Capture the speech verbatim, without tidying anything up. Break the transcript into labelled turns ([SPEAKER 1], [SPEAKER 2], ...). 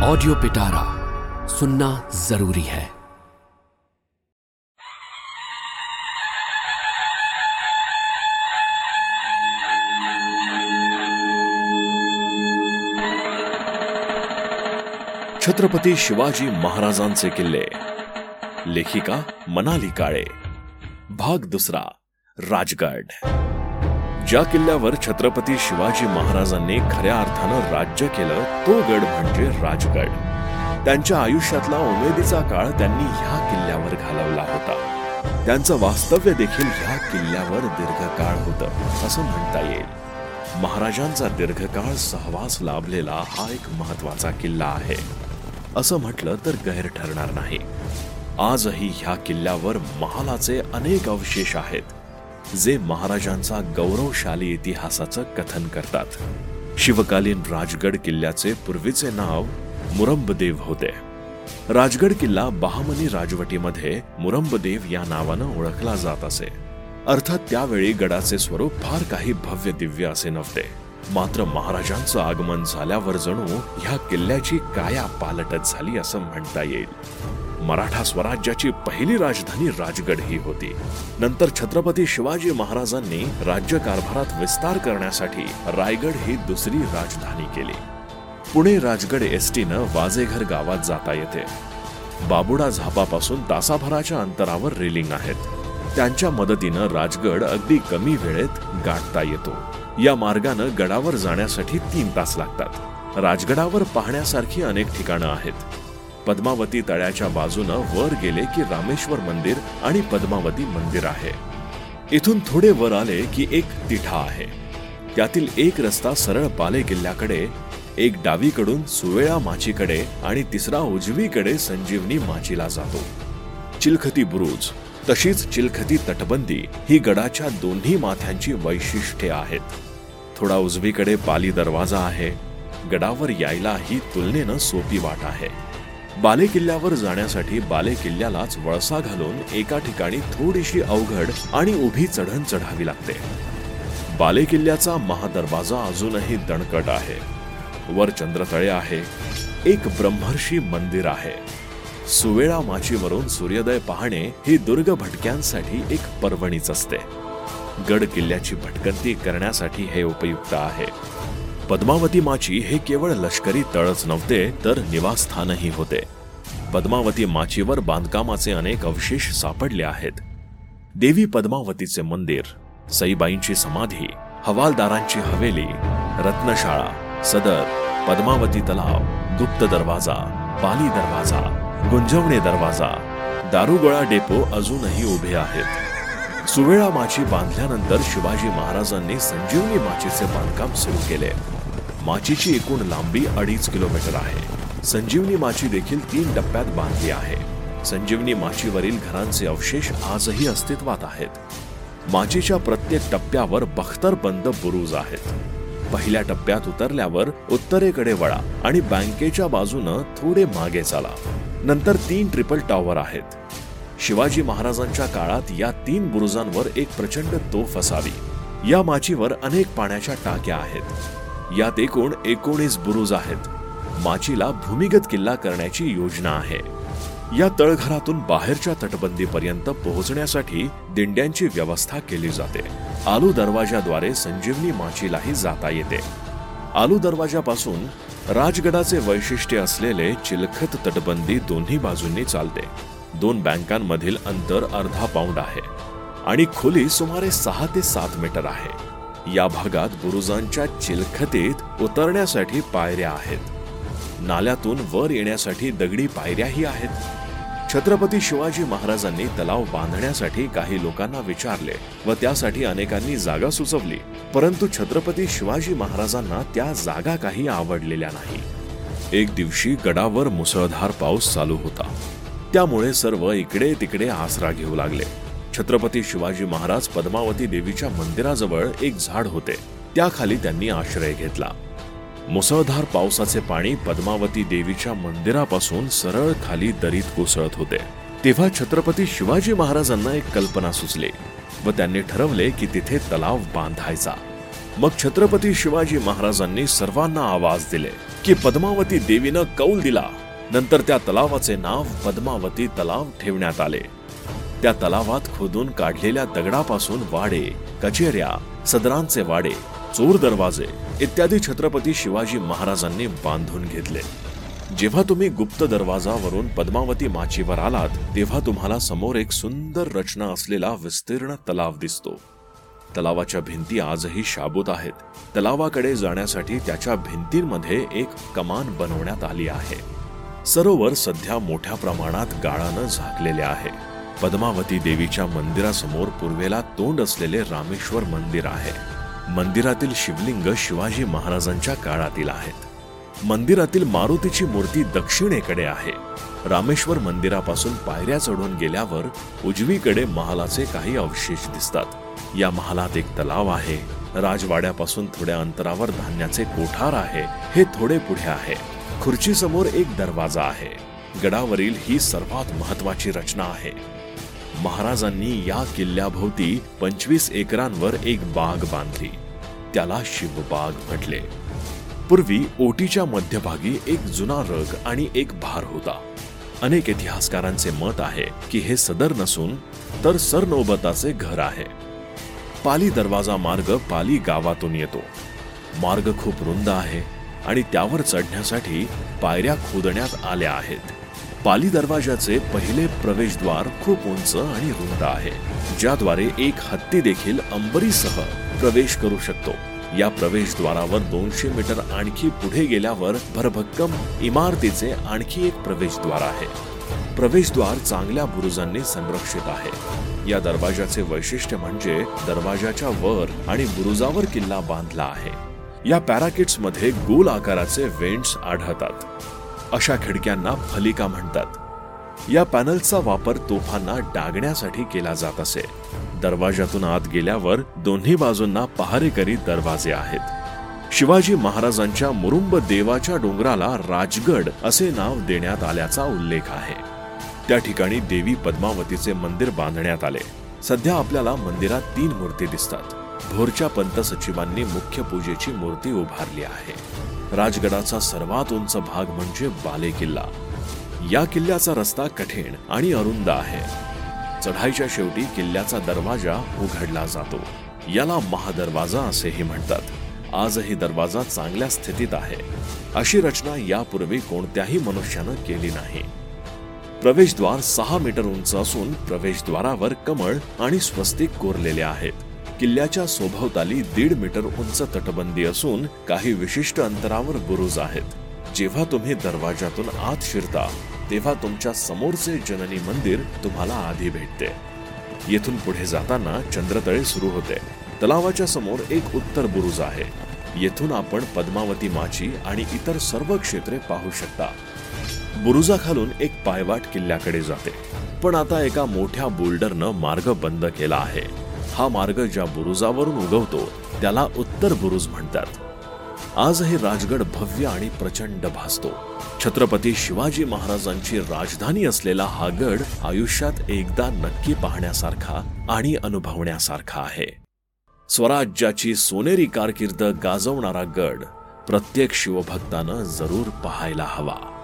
[SPEAKER 1] Audio पिटारा सुनना जरूरी है।
[SPEAKER 2] छत्रपती शिवाजी महाराजांचे किल्ले, लेखिका मनाली काळे, भाग दुसरा, राजगड। ज्या किल्ल्यावर छत्रपती शिवाजी महाराजांनी खऱ्या अर्थानं राज्य केलं तो गड म्हणजे राजगड। त्यांच्या आयुष्यातला उमेदीचा काळ त्यांनी ह्या किल्ल्यावर घालवला होता। त्यांचं वास्तव्य देखील ह्या किल्ल्यावर दीर्घकाळ होतं असं म्हणता येईल। महाराजांचा दीर्घकाळ सहवास लाभलेला हा एक महत्वाचा किल्ला आहे असं म्हटलं तर गैर ठरणार नाही। आजही ह्या किल्ल्यावर महालाचे अनेक अवशेष आहेत जे महाराजांचा गौरवशाली इतिहासाचं कथन करतात। शिवकालीन राजगड किल्ल्याचे पूर्वीचे नाव मुरंबदेव होते। राजगड किल्ला बहामनी राजवटीमध्ये मुरंबदेव या नावानं ओळखला जात असे। अर्थात त्यावेळी गडाचे स्वरूप फार काही भव्य दिव्य असे नव्हते। मात्र महाराजांचं आगमन झाल्यावर जणू ह्या किल्ल्याची काया पालटच झाली असं म्हणता येईल। मराठा स्वराज्याची पहिली राजधानी राजगड ही होती। नंतर छत्रपती शिवाजी महाराजांनी राज्य कारभारात विस्तार करण्यासाठी रायगड ही दुसरी राजधानी केली। पुणे राजगड एसटीनं वाजेघर गावात जाता येते। बाबुडा झापापासून तासाभराच्या अंतरावर रेलिंग आहेत। त्यांच्या मदतीनं राजगड अगदी कमी वेळेत गाठता येतो। या मार्गानं गडावर जाण्यासाठी तीन तास लागतात। राजगडावर पाहण्यासारखी अनेक ठिकाणं आहेत। पद्मावती तळ्याच्या बाजूनं वर गेले की रामेश्वर मंदिर आणि पद्मावती मंदिर आहे। इथून थोडे वर आले की एक तिठा आहे। त्यातील एक रस्ता सरळ बाले किल्ल्याकडे, एक डावीकडून सुवेळा माचीकडे आणि तिसरा उजवीकडे संजीवनी माचीला जातो। चिलखती बुरुज तशीच चिलखती तटबंदी ही गडाच्या दोन्ही माथ्यांची वैशिष्ट्ये आहेत। थोडा उजवीकडे पाली दरवाजा आहे। गडावर यायला ही तुलनेनं सोपी वाट आहे। बाले किल्ल्यावर जाण्यासाठी बाले किल्ल्यालाच वळसा घालून एका ठिकाणी थोडीशी अवघड आणि उभी चढण चढावी लागते। बाले किल्ल्याचा महादरवाजा अजूनही दणकट आहे। वर चंद्रतळे आहे। एक ब्रह्मर्षी मंदिर आहे। सुवेळा माचीवरून सूर्योदय पाहणे ही दुर्ग भटक्यांसाठी एक पर्वणीच असते। गड किल्ल्याची भटकंती करण्यासाठी हे उपयुक्त आहे। पद्मावती माची हे केवळ लष्करी तळच नव्हते तर निवासस्थानही होते। पद्मावती माचीवर बांधकामाचे अनेक अवशेष सापडले आहेत। देवी पद्मावतीचे मंदिर, सईबाईंची समाधी, हवालदारांची हवेली, रत्नशाळा, सदर, पद्मावती तलाव, गुप्त दरवाजा, पाली दरवाजा, गुंजवणे दरवाजा, दारुगोळा डेपो अजूनही उभे आहेत। सुवेळा माची बांधल्यानंतर शिवाजी महाराजांनी संजीवनी माचीचे बांधकाम सुरू केले। माचीची एकूण लांबी अडीच किलोमीटर आहे। संजीवनी माची देखील तीन टप्प्यात बांधली आहे। संजीवनी माचीवरील घरांचे अवशेष आजही अस्तित्वात आहेत। माचीच्या प्रत्येक टप्प्यावर बख्तरबंद बुरुज आहेत। पहिल्या टप्प्यात उतरल्यावर उत्तरेकडे वळा आणि बँकेच्या बाजूनं थोडे मागे चाला। नंतर तीन ट्रिपल टॉवर आहेत। शिवाजी महाराजांच्या काळात या तीन बुरुजांवर एक प्रचंड तोफ असावी। या माचीवर अनेक पाण्याच्या टाक्या आहेत। यात एकूण एकोणीस बुरुज आहेत। माचीला भूमिगत किल्ला करण्याची योजना आहे। या तळघरातून बाहेरच्या तटबंदीपर्यंत पोहोचण्यासाठी दिंड्यांची व्यवस्था केली जाते। आलू दरवाजाद्वारे संजीवनी माचीलाही जाता येते। आलू दरवाजापासून राजगडाचे वैशिष्ट्य असलेले चिलखत तटबंदी दोन्ही बाजूंनी चालते। दोन बँकांमधील अंतर अर्धा पाऊंड आहे आणि खोली सुमारे सहा ते सात मीटर आहे। या भागात बुरुजांच्या चिलखतीत उतरण्यासाठी पायऱ्या आहेत। नाल्यातून वर येण्यासाठी दगडी पायऱ्याही आहेत। छत्रपती शिवाजी महाराजांनी तलाव बांधण्यासाठी काही लोकांना विचारले व त्यासाठी अनेकांनी जागा सुचवली, परंतु छत्रपती शिवाजी महाराजांना त्या जागा काही आवडलेल्या नाही। एक दिवशी गडावर मुसळधार पाऊस चालू होता। त्यामुळे सर्व इकडे तिकडे आसरा घेऊ लागले। छत्रपती शिवाजी महाराज पद्मावती देवीच्या मंदिराजवळ एक झाड होते, त्याखाली त्यांनी आश्रय घेतला। मुसळधार पावसाचे पाणी पद्मावती देवीच्या मंदिरापासून सरळ खाली दरीत कोसळत होते। तेव्हा छत्रपती शिवाजी महाराजांना एक कल्पना सुचली व त्यांनी ठरवले की तिथे तलाव बांधायचा। मग छत्रपती शिवाजी महाराजांनी सर्वांना आवाज दिले की पद्मावती देवीनं कौल दिला. नंतर त्या तलावाचे नाव पद्मावती तलाव ठेवण्यात आले. त्या तलावात खोदून काढलेल्या दगडापासून वाडे, कचेऱ्या, सदरांचे वाडे, चोर दरवाजे इत्यादी छत्रपती शिवाजी महाराजांनी बांधून घेतले. जेव्हा तुम्ही गुप्त दरवाजावरून पद्मावती माचीवर आलात तेव्हा तुम्हाला समोर एक सुंदर रचना असलेला विस्तीर्ण तलाव दिसतो. तलावाच्या भिंती आजही शाबूत आहेत. तलावाकडे जाण्यासाठी त्याच्या भिंतींमध्ये एक कमान बनवण्यात आली आहे. सरोवर सध्या मोठ्या प्रमाणात गाळानं झाकलेले आहे. पद्मावती देवीच्या मंदिरासमोर पूर्वेला तोंड असलेले रामेश्वर मंदिर आहे. मंदिरातील शिवलिंग शिवाजी महाराजांच्या काळातील आहेत. मंदिरातील मारुतीची मूर्ती दक्षिणेकडे आहे. रामेश्वर मंदिरापासून पायऱ्या चढून गेल्यावर उजवीकडे महालाचे काही अवशेष दिसतात. या महालात एक तलाव आहे. राजवाड्यापासून थोड्या अंतरावर धान्याचे कोठार आहे. हे थोडे पुढे आहे. खुर्ची समोर एक दरवाजा आहे. गडावरील ही सर्वात महत्वाची रचना आहे. महाराजांनी या किल्ल्याभोवती पंचवीस एकरांवर एक बाग बांधली. त्याला शिवबाग म्हटले. पूर्वी ओटीच्या मध्यभागी एक जुना रग आणि एक भार होता. अनेक इतिहासकारांचे मत आहे की हे सदर नसून तर सरनोबताचे घर आहे. पाली दरवाजा मार्ग पाली गावातून येतो. मार्ग खूप रुंद आहे आणि त्यावर चढण्यासाठी पायऱ्या खोदण्यात आल्या आहेत. पाली दरवाजाचे पहिले प्रवेशद्वार खूप उंच आणि रुंद आहे, ज्याद्वारे एक हत्ती देखील अंबरीसह प्रवेश करू शकतो. या प्रवेशद्वारावर दोनशे मीटर आणखी पुढे गेल्यावर भरभक्कम इमारतीचे आणखी एक प्रवेशद्वार आहे. प्रवेशद्वार चांगल्या बुरुजांनी संरक्षित आहे. या दरवाजाचे वैशिष्ट्य म्हणजे दरवाजाच्या वर आणि बुरुजावर किल्ला बांधला आहे. या पॅराकिट्स मध्ये गोल आकाराचे वेंट्स आढळतात. अशा खिडक्यांना फलिका म्हणतात. या पॅनल्सचा वापर तोफांना डागण्यासाठी केला जात असे. दरवाजातून आत गेल्यावर दोन्ही बाजूंना पहारेकरी दरवाजे आहेत. शिवाजी महाराजांच्या मुरुंब देवाच्या डोंगराला राजगड असे नाव देण्यात आल्याचा उल्लेख आहे. त्या ठिकाणी देवी पद्मावतीचे मंदिर बांधण्यात आले. सध्या आपल्याला मंदिरात तीन मूर्ती दिसतात. भोरच्या पंत सचिवांनी मुख्य पूजेची मूर्ती उभारली आहे. राजगडाचा सर्वात उंच भाग म्हणजे बाले किल्ला. या किल्ल्याचा रस्ता कठीण आणि अरुंद आहे. चढाईच्या शेवटी किल्ल्याचा दरवाजा उघडला जातो. याला महादरवाजा असेही म्हणतात. आजही दरवाजा चांगल्या स्थितीत आहे. अशी रचना यापूर्वी कोणत्याही मनुष्यानं केली नाही. प्रवेशद्वार सहा मीटर उंच असून प्रवेशद्वारावर कमळ आणि स्वस्तिक कोरलेले आहेत. किल्ल्याच्या सभोवताली दीड मीटर उंच तटबंदी असून काही विशिष्ट अंतरावर बुरुज आहेत. जेव्हा तुम्ही दरवाजातून आत शिरता तेव्हा तुमच्या समोरचे जननी मंदिर तुम्हाला आधी भेटते. येथून पुढे जाताना चंद्रतळे सुरू होते. तलावाच्या समोर एक उत्तर बुरुज आहे. येथून आपण पद्मावती माची आणि इतर सर्व क्षेत्रे पाहू शकता. बुरुजाखालून एक पायवाट किल्ल्याकडे जाते, पण आता एका मोठ्या बोल्डरनं मार्ग बंद केला आहे. हा मार्ग ज्या बुरुजावरून उगवतो त्याला उत्तर बुरुज म्हणतात. आजही राजगड भव्य आणि प्रचंड भासतो. छत्रपती शिवाजी महाराजांची राजधानी असलेला हा गड आयुष्यात एकदा नक्की पाहण्यासारखा आणि अनुभवण्यासारखा आहे. स्वराज्याची सोनेरी कारकीर्द गाजवणारा गड प्रत्येक शिवभक्तानं जरूर पाहायला हवा.